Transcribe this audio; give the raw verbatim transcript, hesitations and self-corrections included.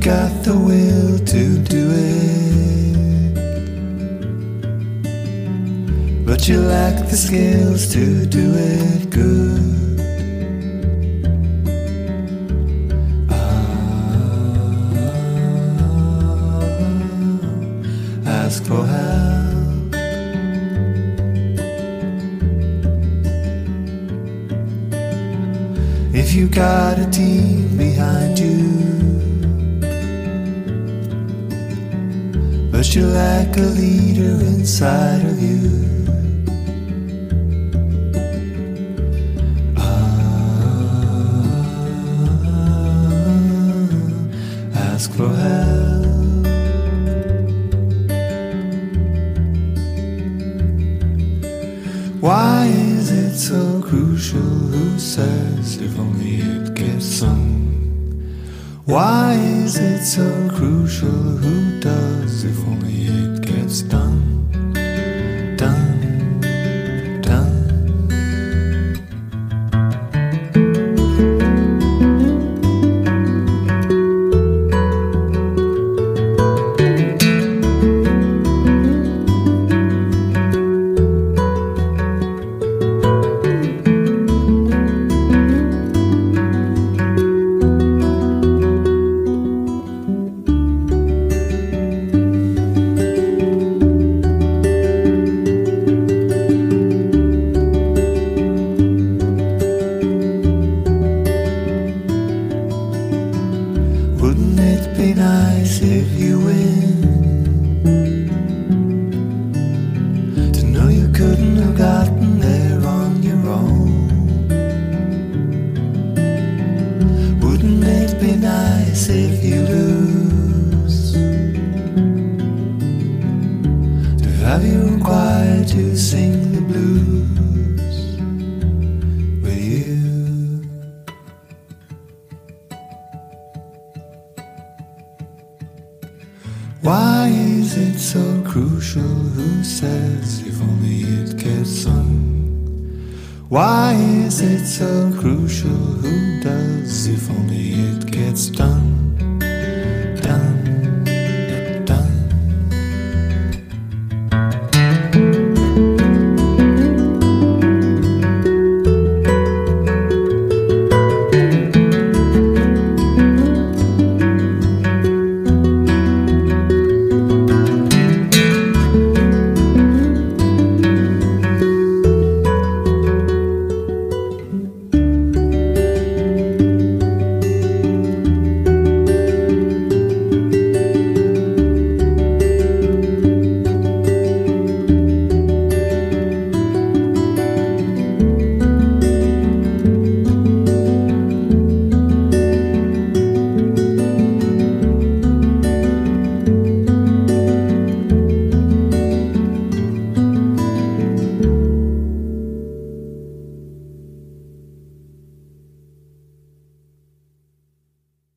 got the will to do it, but you lack the skills to do it good. Ah, ask for help. If you got a team behind you, but you lack a leader inside of you, ah, ask for help. Why is it so crucial who says if only it gets sung? Why is it so crucial who does if only it gets done? Done, done. Wouldn't it be nice if you win, to know you couldn't have gotten there on your own? Wouldn't it be nice if you lose, to have you required to sing the blues with you? Why is it so crucial who says if only it gets sung? Why is it so crucial who does if only it gets done?